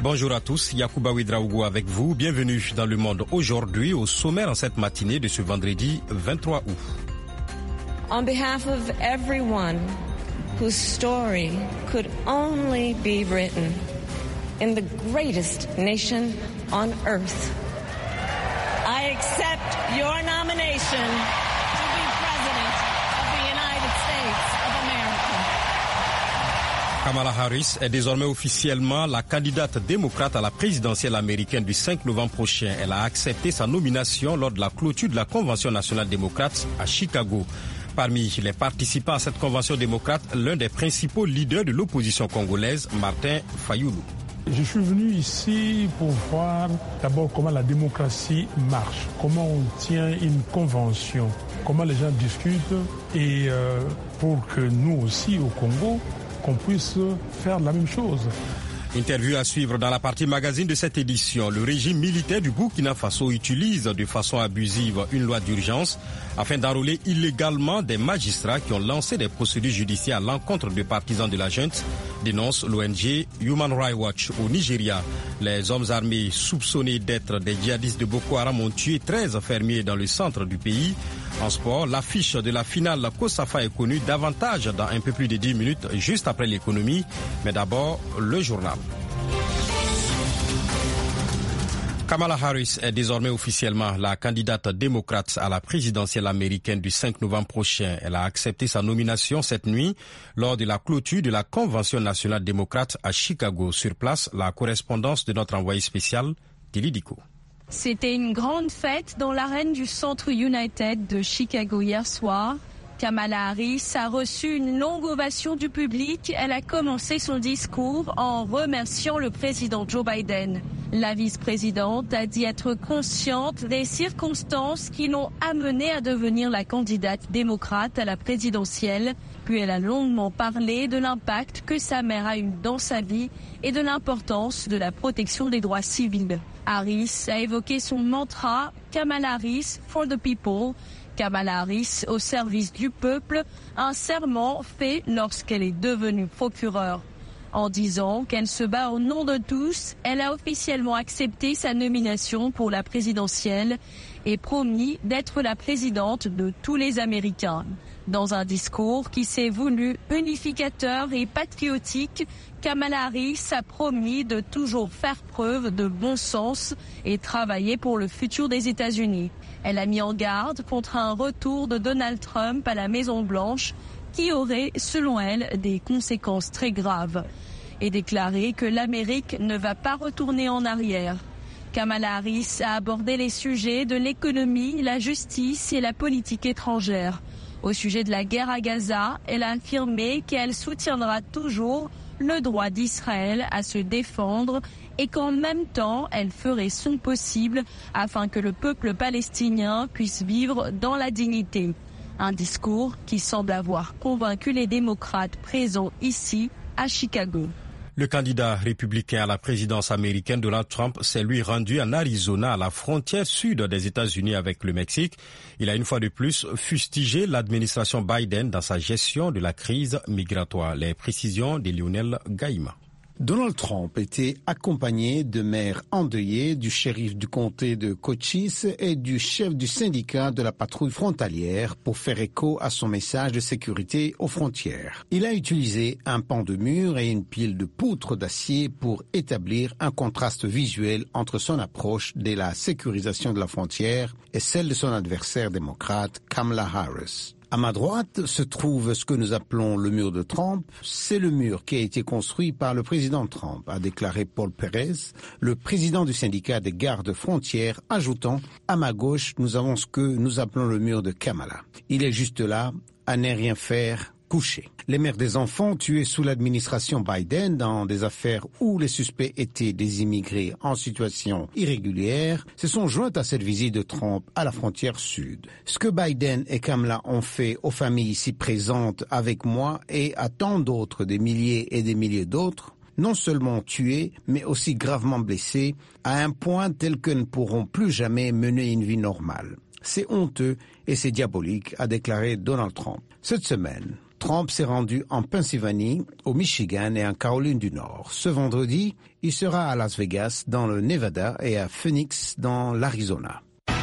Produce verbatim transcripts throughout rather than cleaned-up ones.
Bonjour à tous, Yacouba Ouedraogo avec vous. Bienvenue dans Le Monde aujourd'hui, au sommaire en cette matinée de ce vendredi vingt-trois août. On behalf of everyone whose story could only be written in the greatest nation on earth, I accept your nomination to be President of the United States of America. Kamala Harris est désormais officiellement la candidate démocrate à la présidentielle américaine du cinq novembre prochain. Elle a accepté sa nomination lors de la clôture de la Convention nationale démocrate à Chicago. Parmi les participants à cette convention démocrate, l'un des principaux leaders de l'opposition congolaise, Martin Fayoulou. Je suis venu ici pour voir d'abord comment la démocratie marche, comment on tient une convention, comment les gens discutent et euh, pour que nous aussi au Congo, qu'on puisse faire la même chose. Interview à suivre dans la partie magazine de cette édition. Le régime militaire du Burkina Faso utilise de façon abusive une loi d'urgence afin d'enrôler illégalement des magistrats qui ont lancé des procédures judiciaires à l'encontre de partisans de la junte, dénonce l'O N G Human Rights Watch. Au Nigeria, les hommes armés soupçonnés d'être des djihadistes de Boko Haram ont tué treize fermiers dans le centre du pays. En sport, l'affiche de la finale Kosafa est connue davantage dans un peu plus de dix minutes, juste après l'économie. Mais d'abord, le journal. Kamala Harris est désormais officiellement la candidate démocrate à la présidentielle américaine du cinq novembre prochain. Elle a accepté sa nomination cette nuit lors de la clôture de la Convention nationale démocrate à Chicago. Sur place, la correspondance de notre envoyé spécial, Tilly Diko. C'était une grande fête dans l'arène du Centre United de Chicago hier soir. Kamala Harris a reçu une longue ovation du public. Elle a commencé son discours en remerciant le président Joe Biden. La vice-présidente a dit être consciente des circonstances qui l'ont amenée à devenir la candidate démocrate à la présidentielle. Puis elle a longuement parlé de l'impact que sa mère a eu dans sa vie et de l'importance de la protection des droits civils. Harris a évoqué son mantra « Kamala Harris for the people ». Kamala Harris au service du peuple, un serment fait lorsqu'elle est devenue procureure. En disant qu'elle se bat au nom de tous, elle a officiellement accepté sa nomination pour la présidentielle et promis d'être la présidente de tous les Américains. Dans un discours qui s'est voulu unificateur et patriotique, Kamala Harris a promis de toujours faire preuve de bon sens et travailler pour le futur des États-Unis. Elle a mis en garde contre un retour de Donald Trump à la Maison-Blanche qui aurait, selon elle, des conséquences très graves et déclaré que l'Amérique ne va pas retourner en arrière. Kamala Harris a abordé les sujets de l'économie, la justice et la politique étrangère. Au sujet de la guerre à Gaza, elle a affirmé qu'elle soutiendra toujours le droit d'Israël à se défendre et qu'en même temps, elle ferait son possible afin que le peuple palestinien puisse vivre dans la dignité. Un discours qui semble avoir convaincu les démocrates présents ici, à Chicago. Le candidat républicain à la présidence américaine, Donald Trump, s'est lui rendu en Arizona, à la frontière sud des États-Unis avec le Mexique. Il a une fois de plus fustigé l'administration Biden dans sa gestion de la crise migratoire. Les précisions de Lionel Gaïma. Donald Trump était accompagné de maires endeuillés, du shérif du comté de Cochise et du chef du syndicat de la patrouille frontalière pour faire écho à son message de sécurité aux frontières. Il a utilisé un pan de mur et une pile de poutres d'acier pour établir un contraste visuel entre son approche de la sécurisation de la frontière et celle de son adversaire démocrate, Kamala Harris. À ma droite se trouve ce que nous appelons le mur de Trump. C'est le mur qui a été construit par le président Trump, a déclaré Paul Perez, le président du syndicat des gardes frontières, ajoutant « À ma gauche, nous avons ce que nous appelons le mur de Kamala. Il est juste là, à ne rien faire, couché. » Les mères des enfants tués sous l'administration Biden dans des affaires où les suspects étaient des immigrés en situation irrégulière se sont jointes à cette visite de Trump à la frontière sud. Ce que Biden et Kamala ont fait aux familles ici présentes avec moi et à tant d'autres, des milliers et des milliers d'autres, non seulement tués, mais aussi gravement blessés, à un point tel que ne pourront plus jamais mener une vie normale. C'est honteux et c'est diabolique, a déclaré Donald Trump. Cette semaine, Trump s'est rendu en Pennsylvanie, au Michigan et en Caroline du Nord. Ce vendredi, il sera à Las Vegas, dans le Nevada, et à Phoenix, dans l'Arizona.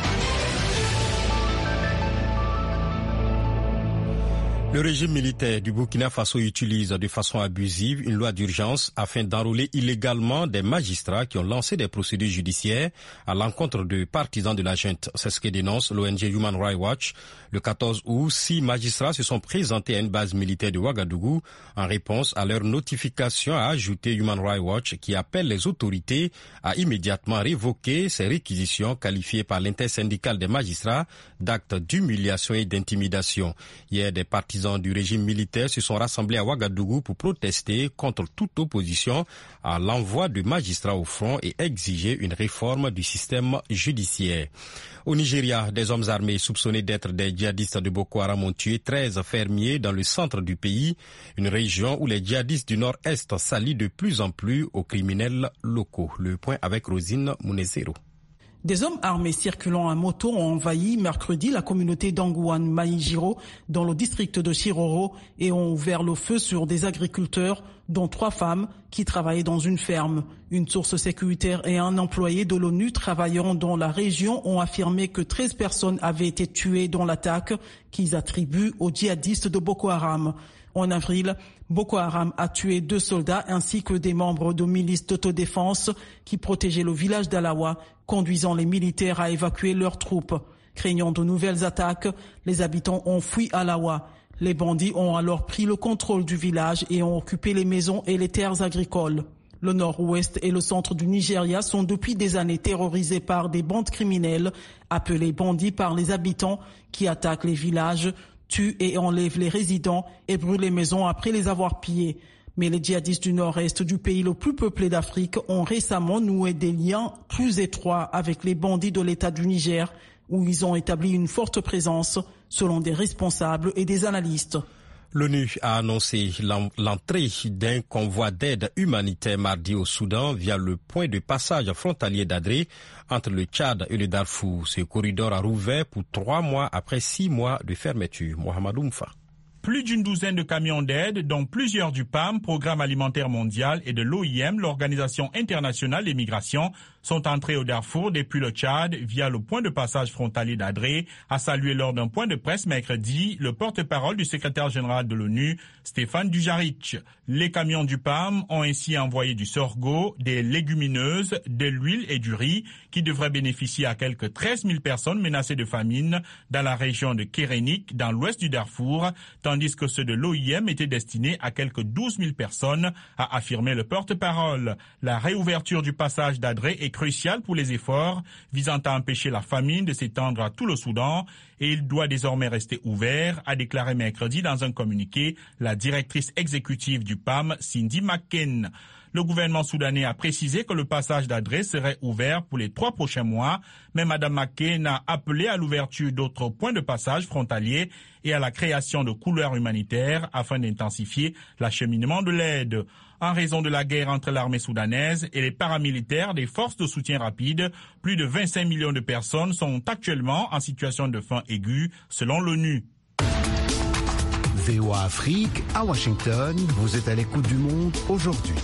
Le régime militaire du Burkina Faso utilise de façon abusive une loi d'urgence afin d'enrôler illégalement des magistrats qui ont lancé des procédures judiciaires à l'encontre de partisans de la junte. C'est ce que dénonce l'O N G Human Rights Watch. Le quatorze août, six magistrats se sont présentés à une base militaire de Ouagadougou en réponse à leur notification, a ajouté Human Rights Watch, qui appelle les autorités à immédiatement révoquer ces réquisitions qualifiées par l'intersyndicale des magistrats d'actes d'humiliation et d'intimidation. Hier, des partisans du régime militaire se sont rassemblés à Ouagadougou pour protester contre toute opposition à l'envoi de magistrats au front et exiger une réforme du système judiciaire. Au Nigeria, des hommes armés soupçonnés d'être des djihadistes de Boko Haram ont tué treize fermiers dans le centre du pays, une région où les djihadistes du nord-est s'allient de plus en plus aux criminels locaux. Le point avec Rosine Munezero. Des hommes armés circulant à moto ont envahi mercredi la communauté d'Angouane Maïjiro dans le district de Chiroro et ont ouvert le feu sur des agriculteurs, dont trois femmes qui travaillaient dans une ferme. Une source sécuritaire et un employé de l'ONU travaillant dans la région ont affirmé que treize personnes avaient été tuées dans l'attaque qu'ils attribuent aux djihadistes de Boko Haram. En avril, Boko Haram a tué deux soldats ainsi que des membres de milices d'autodéfense qui protégeaient le village d'Alawa, conduisant les militaires à évacuer leurs troupes. Craignant de nouvelles attaques, les habitants ont fui Alawa. Les bandits ont alors pris le contrôle du village et ont occupé les maisons et les terres agricoles. Le nord-ouest et le centre du Nigeria sont depuis des années terrorisés par des bandes criminelles, appelées bandits par les habitants, qui attaquent les villages, tuent et enlèvent les résidents et brûlent les maisons après les avoir pillées. Mais les djihadistes du nord-est du pays le plus peuplé d'Afrique ont récemment noué des liens plus étroits avec les bandits de l'État du Niger, où ils ont établi une forte présence, selon des responsables et des analystes. L'ONU a annoncé l'entrée d'un convoi d'aide humanitaire mardi au Soudan via le point de passage frontalier d'Adré entre le Tchad et le Darfour. Ce corridor a rouvert pour trois mois après six mois de fermeture. Mohamed Oumfa. Plus d'une douzaine de camions d'aide, dont plusieurs du P A M, Programme alimentaire mondial, et de l'O I M, l'Organisation internationale des migrations, sont entrés au Darfour depuis le Tchad via le point de passage frontalier d'Adré, a salué lors d'un point de presse mercredi le porte-parole du secrétaire général de l'ONU, Stéphane Dujarric. Les camions du P A M ont ainsi envoyé du sorgho, des légumineuses, de l'huile et du riz qui devraient bénéficier à quelques treize mille personnes menacées de famine dans la région de Kérénik, dans l'ouest du Darfour, tandis que ceux de l'O I M étaient destinés à quelques douze mille personnes, a affirmé le porte-parole. La réouverture du passage d'Adré est cruciale pour les efforts visant à empêcher la famine de s'étendre à tout le Soudan et il doit désormais rester ouvert, a déclaré mercredi dans un communiqué la directrice exécutive du P A M, Cindy McCain. Le gouvernement soudanais a précisé que le passage d'Adré serait ouvert pour les trois prochains mois, mais Mme McCain a appelé à l'ouverture d'autres points de passage frontaliers et à la création de couloirs humanitaires afin d'intensifier l'acheminement de l'aide. En raison de la guerre entre l'armée soudanaise et les paramilitaires des forces de soutien rapide, plus de vingt-cinq millions de personnes sont actuellement en situation de faim aiguë, selon l'ONU. V O A Afrique, à Washington, vous êtes à l'écoute du monde aujourd'hui.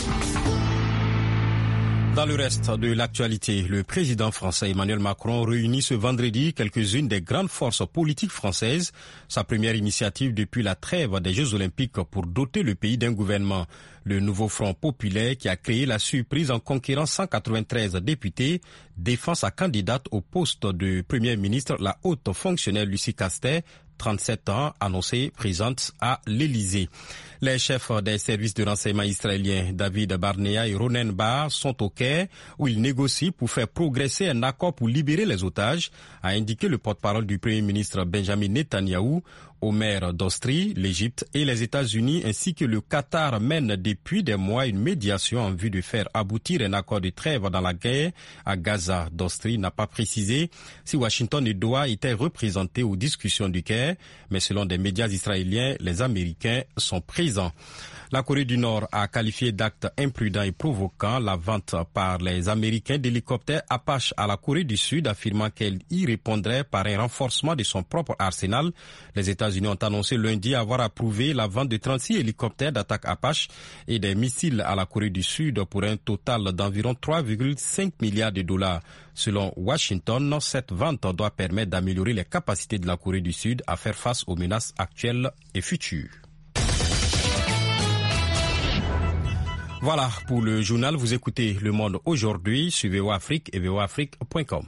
Dans le reste de l'actualité, le président français Emmanuel Macron réunit ce vendredi quelques-unes des grandes forces politiques françaises, sa première initiative depuis la trêve des Jeux Olympiques pour doter le pays d'un gouvernement. Le nouveau Front populaire, qui a créé la surprise en conquérant cent quatre-vingt-treize députés, défend sa candidate au poste de Premier ministre, la haute fonctionnaire Lucie Castet, trente-sept ans, annoncée présente à l'Élysée. Les chefs des services de renseignement israéliens, David Barnea et Ronen Bar, sont au Caire où ils négocient pour faire progresser un accord pour libérer les otages, a indiqué le porte-parole du Premier ministre Benjamin Netanyahou. Omer Dostri, l'Égypte et les États-Unis ainsi que le Qatar mènent depuis des mois une médiation en vue de faire aboutir un accord de trêve dans la guerre à Gaza. Dostri n'a pas précisé si Washington et Doha étaient représentés aux discussions du Caire, mais selon des médias israéliens, les Américains sont présents. La Corée du Nord a qualifié d'acte imprudent et provoquant la vente par les Américains d'hélicoptères Apache à la Corée du Sud, affirmant qu'elle y répondrait par un renforcement de son propre arsenal. Les États-Unis États-Unis ont annoncé lundi avoir approuvé la vente de trente-six hélicoptères d'attaque Apache et des missiles à la Corée du Sud pour un total d'environ trois virgule cinq milliards de dollars. Selon Washington, cette vente doit permettre d'améliorer les capacités de la Corée du Sud à faire face aux menaces actuelles et futures. Voilà pour le journal. Vous écoutez Le Monde aujourd'hui sur V O A Afrique et V O A Afrique point com.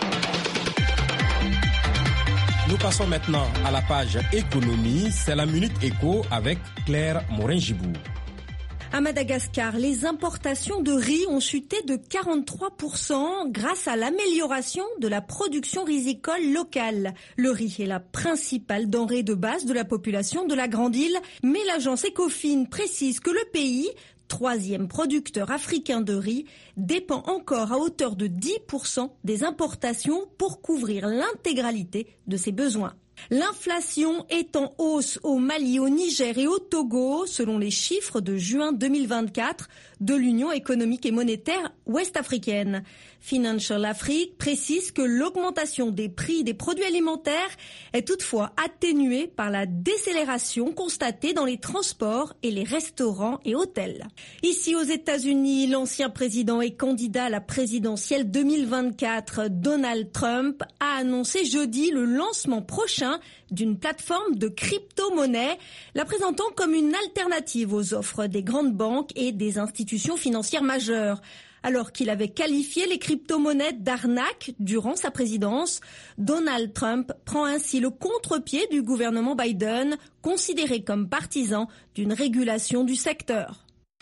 Nous passons maintenant à la page économie. C'est la Minute Éco avec Claire Morin-Gibou. À Madagascar, les importations de riz ont chuté de quarante-trois pour cent grâce à l'amélioration de la production risicole locale. Le riz est la principale denrée de base de la population de la Grande Île, mais l'agence Ecofin précise que le pays, troisième producteur africain de riz, dépend encore à hauteur de dix pour cent des importations pour couvrir l'intégralité de ses besoins. L'inflation est en hausse au Mali, au Niger et au Togo, selon les chiffres de juin deux mille vingt-quatre de l'Union économique et monétaire ouest-africaine. Financial Afrique précise que l'augmentation des prix des produits alimentaires est toutefois atténuée par la décélération constatée dans les transports et les restaurants et hôtels. Ici aux États-Unis, l'ancien président et candidat à la présidentielle deux mille vingt-quatre, Donald Trump, a annoncé jeudi le lancement prochain d'une plateforme de crypto-monnaie, la présentant comme une alternative aux offres des grandes banques et des institutions financières majeures. Alors qu'il avait qualifié les crypto-monnaies d'arnaque durant sa présidence, Donald Trump prend ainsi le contre-pied du gouvernement Biden, considéré comme partisan d'une régulation du secteur.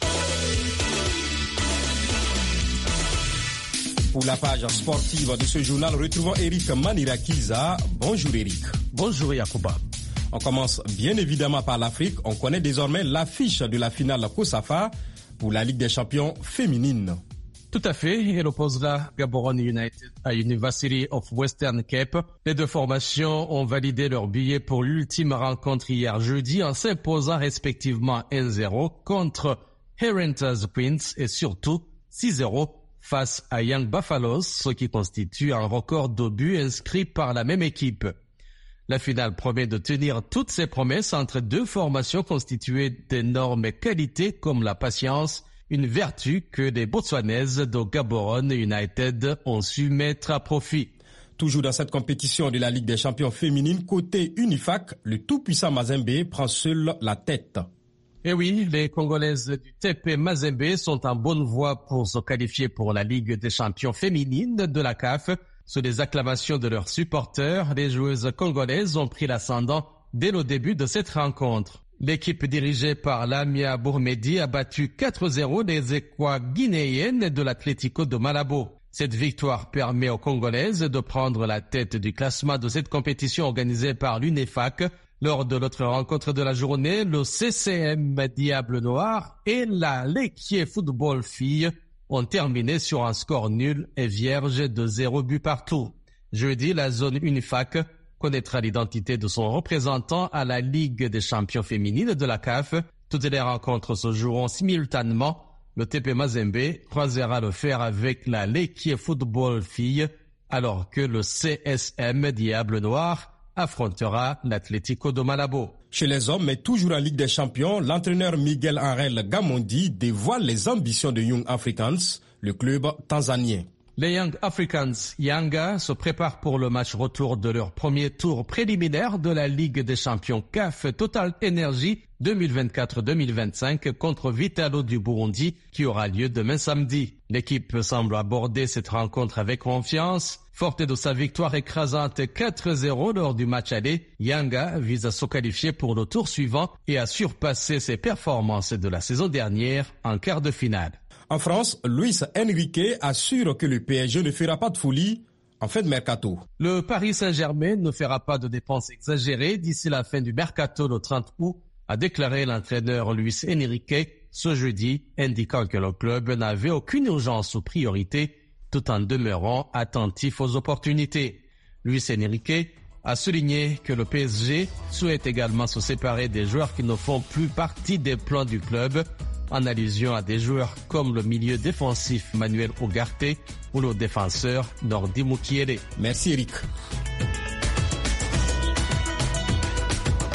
Pour la page sportive de ce journal, retrouvons Eric Manirakiza. Bonjour Eric. Bonjour Yacouba. On commence bien évidemment par l'Afrique. On connaît désormais l'affiche de la finale COSAFA pour la Ligue des champions féminine. Tout à fait, elle opposera Gaborone United à University of Western Cape. Les deux formations ont validé leur billet pour l'ultime rencontre hier jeudi en s'imposant respectivement un zéro contre Herentals Prince et surtout six zéro face à Young Buffaloes, ce qui constitue un record de buts inscrits par la même équipe. La finale promet de tenir toutes ses promesses entre deux formations constituées d'énormes qualités comme la patience, une vertu que les Botswanaises de Gaborone United ont su mettre à profit. Toujours dans cette compétition de la Ligue des champions féminines, côté Unifac, le tout-puissant Mazembe prend seul la tête. Et oui, les Congolaises du T P Mazembe sont en bonne voie pour se qualifier pour la Ligue des champions féminines de la C A F. Sous les acclamations de leurs supporters, les joueuses congolaises ont pris l'ascendant dès le début de cette rencontre. L'équipe dirigée par Lamia Bourmedi a battu quatre zéro les Équois guinéennes de l'Atlético de Malabo. Cette victoire permet aux Congolaises de prendre la tête du classement de cette compétition organisée par l'UNEFAC. Lors de l'autre rencontre de la journée, le C C M Diable Noir et la L'Équipe Football Filles ont terminé sur un score nul et vierge de zéro but partout. Jeudi, la zone Unifac connaîtra l'identité de son représentant à la Ligue des champions féminines de la C A F. Toutes les rencontres se joueront simultanément. Le T P Mazembe croisera le fer avec la L'Équipe Football Filles, alors que le C S M Diable Noir affrontera l'Atlético de Malabo. Chez les hommes, mais toujours en Ligue des champions, l'entraîneur Miguel Angel Gamondi dévoile les ambitions de Young Africans, le club tanzanien. Les Young Africans Yanga se préparent pour le match retour de leur premier tour préliminaire de la Ligue des champions C A F Total Energy deux mille vingt-quatre deux mille vingt-cinq contre Vitalo du Burundi qui aura lieu demain samedi. L'équipe semble aborder cette rencontre avec confiance. Forte de sa victoire écrasante quatre zéro lors du match aller, Yanga vise à se qualifier pour le tour suivant et à surpasser ses performances de la saison dernière en quart de finale. En France, Luis Enrique assure que le P S G ne fera pas de folie en fin de mercato. Le Paris Saint-Germain ne fera pas de dépenses exagérées d'ici la fin du mercato le trente août, a déclaré l'entraîneur Luis Enrique ce jeudi, indiquant que le club n'avait aucune urgence ou priorité tout en demeurant attentif aux opportunités. Luis Enrique a souligné que le P S G souhaite également se séparer des joueurs qui ne font plus partie des plans du club, en allusion à des joueurs comme le milieu défensif Manuel Ugarte ou le défenseur Nordi Mukiele. Merci Eric.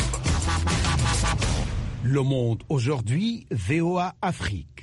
Le Monde aujourd'hui, V O A Afrique.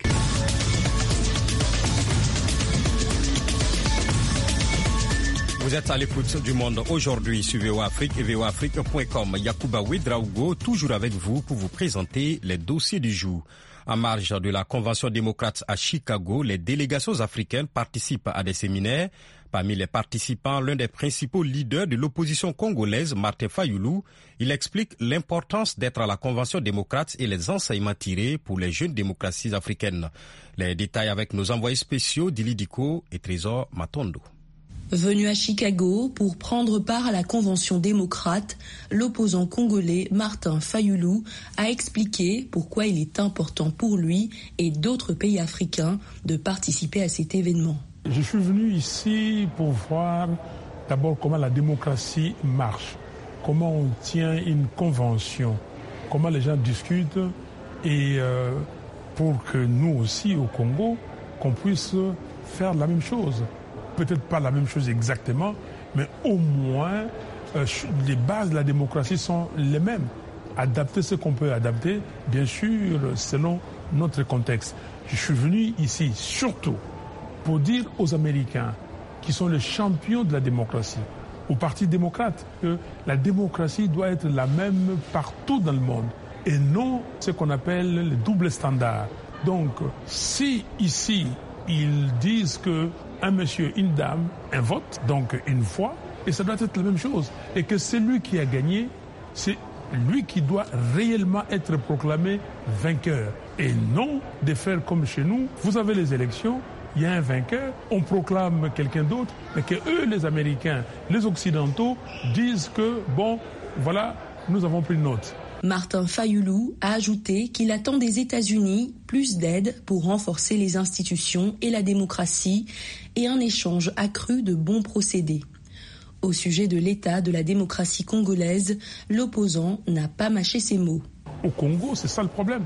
Vous êtes à l'écoute du Monde aujourd'hui sur V O A Afrique et V O A Afrique point com. Yacouba Ouedraogo, toujours avec vous pour vous présenter les dossiers du jour. En marge de la Convention démocrate à Chicago, les délégations africaines participent à des séminaires. Parmi les participants, l'un des principaux leaders de l'opposition congolaise, Martin Fayulu, il explique l'importance d'être à la Convention démocrate et les enseignements tirés pour les jeunes démocraties africaines. Les détails avec nos envoyés spéciaux Dili Diko et Trésor Matondo. Venu à Chicago pour prendre part à la Convention démocrate, l'opposant congolais Martin Fayulu a expliqué pourquoi il est important pour lui et d'autres pays africains de participer à cet événement. Je suis venu ici pour voir d'abord comment la démocratie marche, comment on tient une convention, comment les gens discutent et euh, pour que nous aussi au Congo, qu'on puisse faire la même chose. Peut-être pas la même chose exactement, mais au moins euh, les bases de la démocratie sont les mêmes. Adapter ce qu'on peut adapter, bien sûr, selon notre contexte. Je suis venu ici surtout pour dire aux Américains, qui sont les champions de la démocratie, au Parti démocrate, que la démocratie doit être la même partout dans le monde, et non ce qu'on appelle le double standard. Donc, si ici, ils disent que un monsieur, une dame, un vote, donc une fois, et ça doit être la même chose. Et que celui qui a gagné, c'est lui qui doit réellement être proclamé vainqueur. Et non de faire comme chez nous, vous avez les élections, il y a un vainqueur, on proclame quelqu'un d'autre, mais que eux, les Américains, les Occidentaux, disent que, bon, voilà, nous avons pris note. Martin Fayulu a ajouté qu'il attend des États-Unis plus d'aide pour renforcer les institutions et la démocratie et un échange accru de bons procédés. Au sujet de l'état de la démocratie congolaise, l'opposant n'a pas mâché ses mots. Au Congo, c'est ça le problème.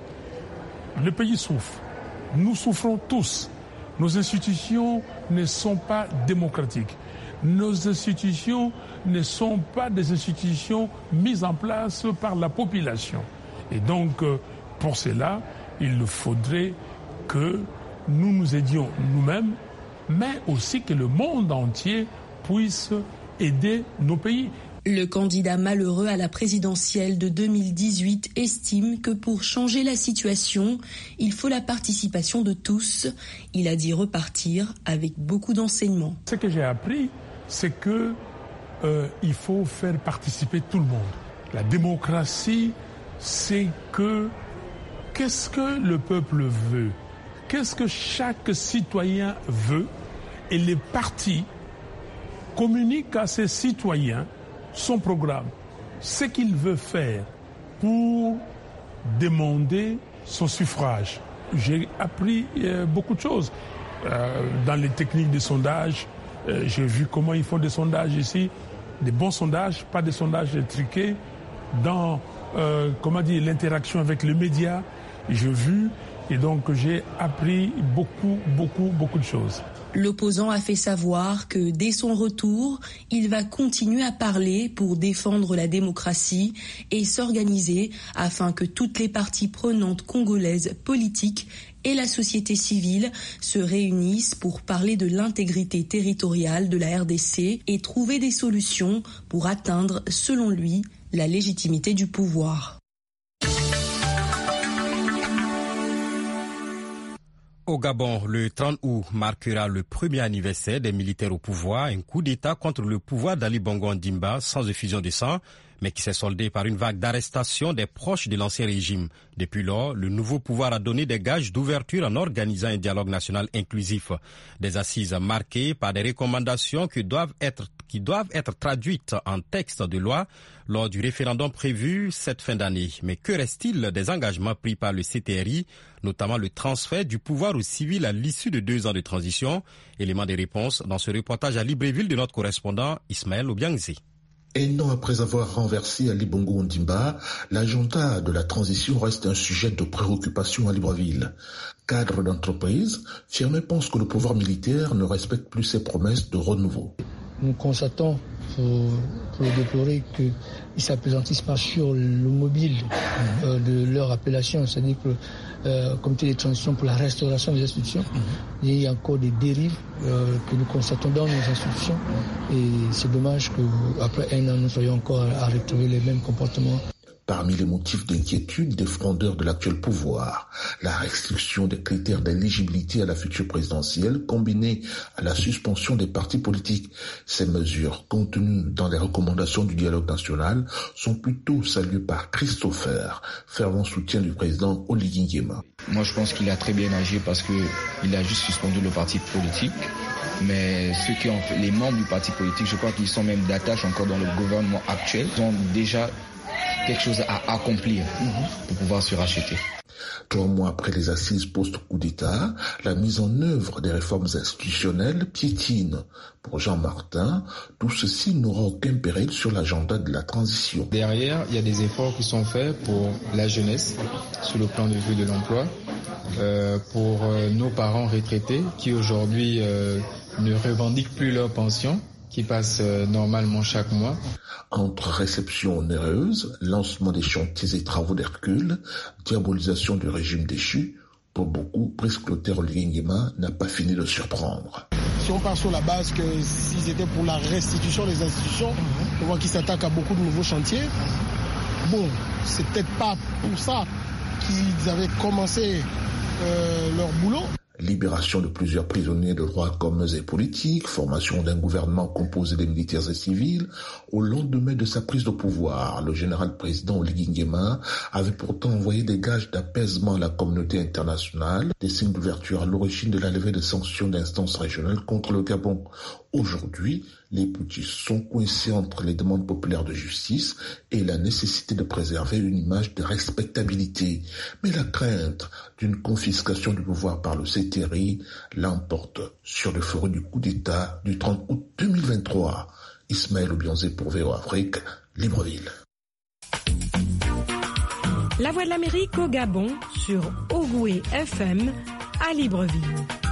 Le pays souffre. Nous souffrons tous. Nos institutions ne sont pas démocratiques. Nos institutions ne sont pas des institutions mises en place par la population. Et donc, pour cela, il faudrait que nous nous aidions nous-mêmes, mais aussi que le monde entier puisse aider nos pays. Le candidat malheureux à la présidentielle de deux mille dix-huit estime que pour changer la situation, il faut la participation de tous. Il a dit repartir avec beaucoup d'enseignements. Ce que j'ai appris, c'est que euh, il faut faire participer tout le monde. La démocratie, c'est que qu'est-ce que le peuple veut, qu'est-ce que chaque citoyen veut, et les partis communiquent à ces citoyens son programme, ce qu'il veut faire pour demander son suffrage. J'ai appris euh, beaucoup de choses euh, dans les techniques de sondage. Euh, j'ai vu comment ils font des sondages ici, des bons sondages, pas des sondages truqués. Dans euh, comment dire, l'interaction avec les médias, j'ai vu et donc j'ai appris beaucoup, beaucoup, beaucoup de choses. L'opposant a fait savoir que dès son retour, il va continuer à parler pour défendre la démocratie et s'organiser afin que toutes les parties prenantes congolaises politiques et la société civile se réunissent pour parler de l'intégrité territoriale de la R D C et trouver des solutions pour atteindre, selon lui, la légitimité du pouvoir. Au Gabon, le trente août marquera le premier anniversaire des militaires au pouvoir, un coup d'État contre le pouvoir d'Ali Bongo Ondimba sans effusion de sang, mais qui s'est soldé par une vague d'arrestations des proches de l'ancien régime. Depuis lors, le nouveau pouvoir a donné des gages d'ouverture en organisant un dialogue national inclusif. Des assises marquées par des recommandations qui doivent être, qui doivent être traduites en texte de loi lors du référendum prévu cette fin d'année. Mais que reste-t-il des engagements pris par le C T R I, notamment le transfert du pouvoir aux civils à l'issue de deux ans de transition? Élément de réponse dans ce reportage à Libreville de notre correspondant Ismaël Obiangzi. Un an après avoir renversé Ali Bongo Ondimba, l'agenda de la transition reste un sujet de préoccupation à Libreville. Cadres d'entreprise, Firmin pense que le pouvoir militaire ne respecte plus ses promesses de renouveau. nous constatons, pour, pour le déplorer, qu'ils ne s'appesantissent pas sur le mobile euh, de leur appellation, c'est-à-dire que euh, comité de transition pour la restauration des institutions, mmh. il y a encore des dérives euh, que nous constatons dans nos institutions et c'est dommage qu'après un an, nous soyons encore à, à retrouver les mêmes comportements. Parmi les motifs d'inquiétude des frondeurs de l'actuel pouvoir, la restriction des critères d'éligibilité à la future présidentielle combinée à la suspension des partis politiques. Ces mesures contenues dans les recommandations du dialogue national sont plutôt saluées par Christopher, fervent soutien du président Oligui Nguema. Moi je pense qu'il a très bien agi parce qu'il a juste suspendu le parti politique. Mais ceux qui ont fait, les membres du parti politique, je crois qu'ils sont même d'attache encore dans le gouvernement actuel, ils ont déjà quelque chose à accomplir pour pouvoir se racheter. Trois mois après les assises post-coup d'État, la mise en œuvre des réformes institutionnelles piétine. Pour Jean Martin, tout ceci n'aura aucun péril sur l'agenda de la transition. Derrière, il y a des efforts qui sont faits pour la jeunesse, sur le plan de vue de l'emploi, euh, pour euh, nos parents retraités qui aujourd'hui euh, ne revendiquent plus leur pension, qui passent euh, normalement chaque mois. Entre réception onéreuse, lancement des chantiers et travaux d'Hercule, diabolisation du régime déchu, pour beaucoup, Brice Clotaire Oligui Nguema n'a pas fini de surprendre. Si on part sur la base que s'ils étaient pour la restitution des institutions, on voit qu'ils s'attaquent à beaucoup de nouveaux chantiers. Bon, c'est peut-être pas pour ça qu'ils avaient commencé euh, leur boulot. Libération de plusieurs prisonniers de droits communs et politiques, formation d'un gouvernement composé de militaires et civils. Au lendemain de sa prise de pouvoir, le général président Oligui Nguema avait pourtant envoyé des gages d'apaisement à la communauté internationale, des signes d'ouverture à l'origine de la levée de sanctions d'instances régionales contre le Gabon. Aujourd'hui, les putschistes sont coincés entre les demandes populaires de justice et la nécessité de préserver une image de respectabilité. Mais la crainte d'une confiscation du pouvoir par le C T R I l'emporte sur le forum du coup d'État du trente août deux mille vingt-trois. Ismaël Obianzé pour V O Afrique, Libreville. La Voix de l'Amérique au Gabon sur Ogoué F M à Libreville.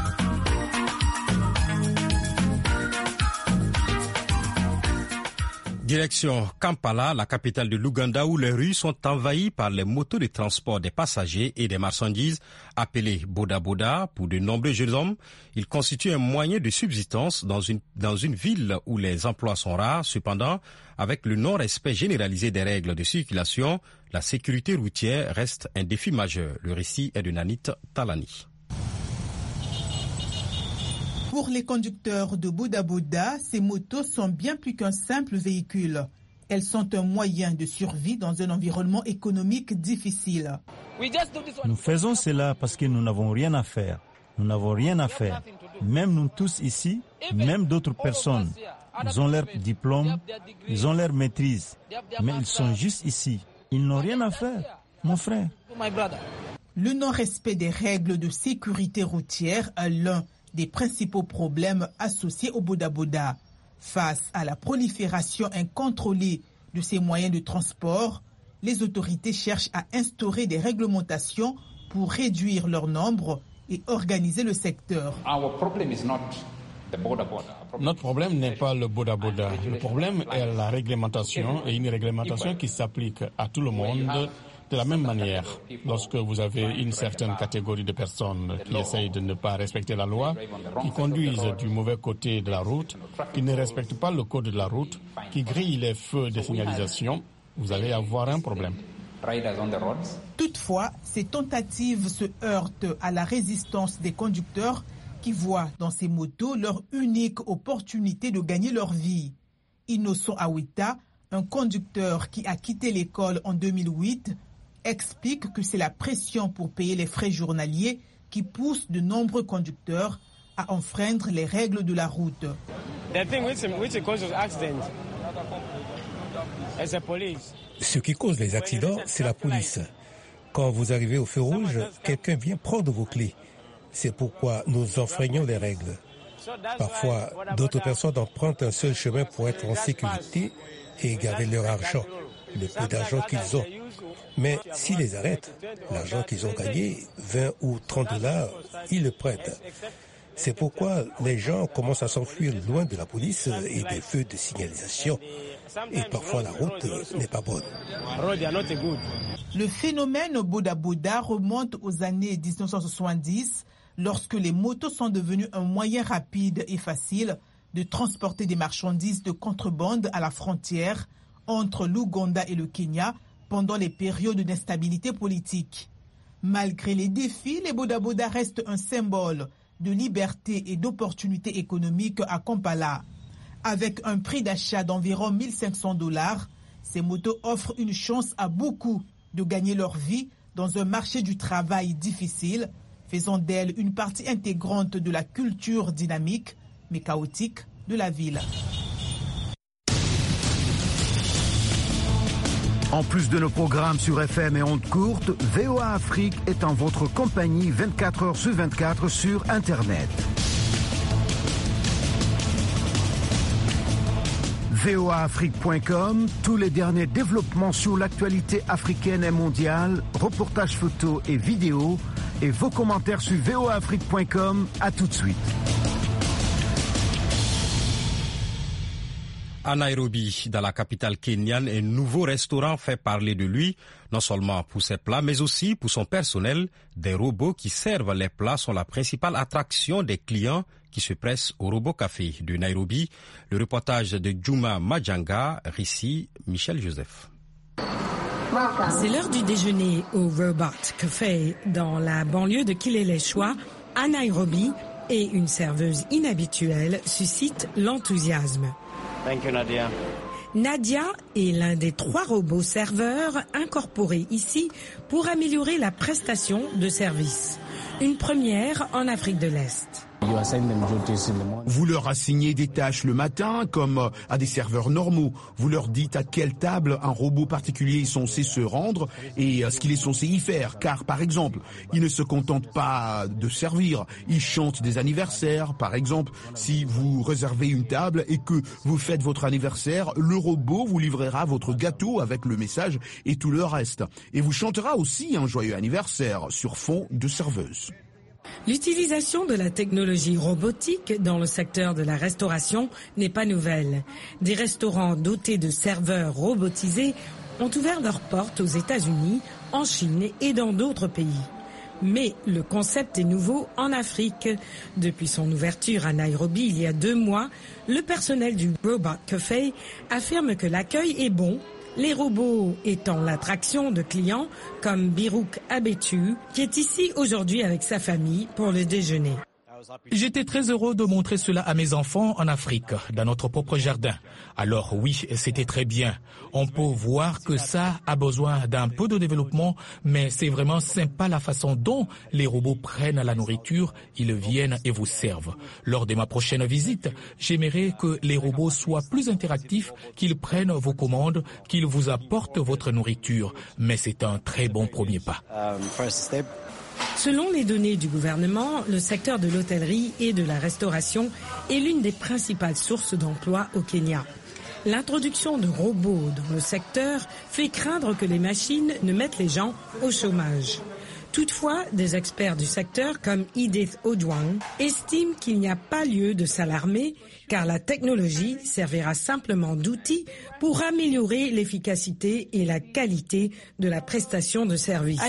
Direction Kampala, la capitale de l'Ouganda, où les rues sont envahies par les motos de transport des passagers et des marchandises appelées Boda Boda. Pour de nombreux jeunes hommes, ils constituent un moyen de subsistance dans une, dans une ville où les emplois sont rares. Cependant, avec le non-respect généralisé des règles de circulation, la sécurité routière reste un défi majeur. Le récit est de Nanit Talani. Pour les conducteurs de Boda Boda, ces motos sont bien plus qu'un simple véhicule. Elles sont un moyen de survie dans un environnement économique difficile. Nous faisons cela parce que nous n'avons rien à faire. Nous n'avons rien à faire. Même nous tous ici, même d'autres personnes. Ils ont leur diplôme, ils ont leur maîtrise, mais ils sont juste ici. Ils n'ont rien à faire, mon frère. Le non-respect des règles de sécurité routière est l'un des principaux problèmes associés au Boda Boda. Face à la prolifération incontrôlée de ces moyens de transport, les autorités cherchent à instaurer des réglementations pour réduire leur nombre et organiser le secteur. Notre problème n'est pas le Boda Boda. Le problème est la réglementation et une réglementation qui s'applique à tout le monde de la même manière. Lorsque vous avez une certaine catégorie de personnes qui essayent de ne pas respecter la loi, qui conduisent du mauvais côté de la route, qui ne respectent pas le code de la route, qui grillent les feux de signalisation, vous allez avoir un problème. Toutefois, ces tentatives se heurtent à la résistance des conducteurs qui voient dans ces motos leur unique opportunité de gagner leur vie. Innocent Awita, un conducteur qui a quitté l'école en deux mille huit, explique que c'est la pression pour payer les frais journaliers qui pousse de nombreux conducteurs à enfreindre les règles de la route. Ce qui cause les accidents, c'est la police. Quand vous arrivez au feu rouge, quelqu'un vient prendre vos clés. C'est pourquoi nous enfreignons les règles. Parfois, d'autres personnes empruntent un seul chemin pour être en sécurité et garder leur argent, le peu d'argent qu'ils ont. Mais s'ils les arrêtent, l'argent qu'ils ont gagné, vingt ou trente dollars, ils le prêtent. C'est pourquoi les gens commencent à s'enfuir loin de la police et des feux de signalisation. Et parfois la route n'est pas bonne. Le phénomène Boda Boda remonte aux années dix-neuf cent soixante-dix, lorsque les motos sont devenues un moyen rapide et facile de transporter des marchandises de contrebande à la frontière entre l'Ouganda et le Kenya pendant les périodes d'instabilité politique. Malgré les défis, les Boda Boda restent un symbole de liberté et d'opportunités économiques à Kampala. Avec un prix d'achat d'environ mille cinq cents dollars, ces motos offrent une chance à beaucoup de gagner leur vie dans un marché du travail difficile, faisant d'elles une partie intégrante de la culture dynamique mais chaotique de la ville. En plus de nos programmes sur F M et ondes courtes, V O A Afrique est en votre compagnie vingt-quatre heures sur vingt-quatre sur Internet. V O A Afrique point com, tous les derniers développements sur l'actualité africaine et mondiale, reportages photos et vidéos, et vos commentaires sur V O A Afrique point com. À tout de suite. À Nairobi, dans la capitale kenyane, un nouveau restaurant fait parler de lui, non seulement pour ses plats, mais aussi pour son personnel. Des robots qui servent les plats sont la principale attraction des clients qui se pressent au Robot Café de Nairobi. Le reportage de Juma Majanga, récit Michel Joseph. C'est l'heure du déjeuner au Robot Café dans la banlieue de Kileleshwa, à Nairobi, et une serveuse inhabituelle suscite l'enthousiasme. Thank you, Nadia. Nadia est l'un des trois robots serveurs incorporés ici pour améliorer la prestation de service. Une première en Afrique de l'Est. Vous leur assignez des tâches le matin comme à des serveurs normaux. Vous leur dites à quelle table un robot particulier est censé se rendre et ce qu'il est censé y faire. Car par exemple, il ne se contente pas de servir, il chante des anniversaires. Par exemple, si vous réservez une table et que vous faites votre anniversaire, le robot vous livrera votre gâteau avec le message et tout le reste. Et vous chantera aussi un joyeux anniversaire sur fond de serveuse. L'utilisation de la technologie robotique dans le secteur de la restauration n'est pas nouvelle. Des restaurants dotés de serveurs robotisés ont ouvert leurs portes aux États-Unis, en Chine et dans d'autres pays. Mais le concept est nouveau en Afrique. Depuis son ouverture à Nairobi il y a deux mois, le personnel du Robot Café affirme que l'accueil est bon, les robots étant l'attraction de clients comme Birouk Abetu, qui est ici aujourd'hui avec sa famille pour le déjeuner. J'étais très heureux de montrer cela à mes enfants en Afrique, dans notre propre jardin. Alors oui, c'était très bien. On peut voir que ça a besoin d'un peu de développement, mais c'est vraiment sympa la façon dont les robots prennent la nourriture, ils viennent et vous servent. Lors de ma prochaine visite, j'aimerais que les robots soient plus interactifs, qu'ils prennent vos commandes, qu'ils vous apportent votre nourriture. Mais c'est un très bon premier pas. Selon les données du gouvernement, le secteur de l'hôtellerie et de la restauration est l'une des principales sources d'emploi au Kenya. L'introduction de robots dans le secteur fait craindre que les machines ne mettent les gens au chômage. Toutefois, des experts du secteur comme Edith Ojwang estiment qu'il n'y a pas lieu de s'alarmer car la technologie servira simplement d'outil pour améliorer l'efficacité et la qualité de la prestation de service.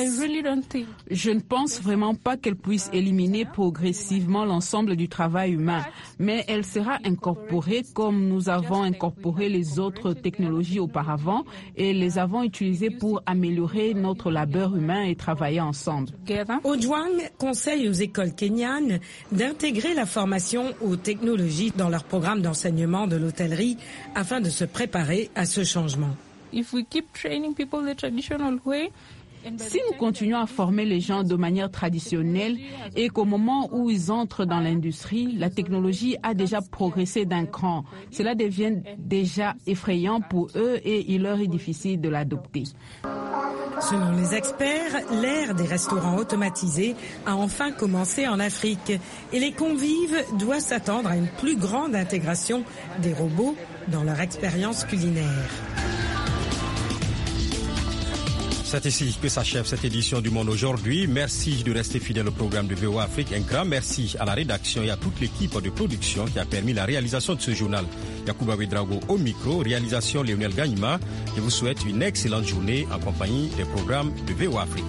Je ne pense vraiment pas qu'elle puisse éliminer progressivement l'ensemble du travail humain, mais elle sera incorporée comme nous avons incorporé les autres technologies auparavant et les avons utilisées pour améliorer notre labeur humain et travailler ensemble. Ojwang conseille aux écoles kenyanes d'intégrer la formation aux technologies dans leur programme d'enseignement de l'hôtellerie afin de se préparer à ce changement. Si nous continuons à former les gens de manière traditionnelle et qu'au moment où ils entrent dans l'industrie, la technologie a déjà progressé d'un cran, cela devient déjà effrayant pour eux et il leur est difficile de l'adopter. Selon les experts, l'ère des restaurants automatisés a enfin commencé en Afrique et les convives doivent s'attendre à une plus grande intégration des robots dans leur expérience culinaire. C'est ici que s'achève cette édition du Monde aujourd'hui. Merci de rester fidèle au programme de V O A Afrique. Un grand merci à la rédaction et à toute l'équipe de production qui a permis la réalisation de ce journal. Yacouba Ouedraogo au micro, réalisation Lionel Gagnement. Je vous souhaite une excellente journée en compagnie des programmes de V O A Afrique.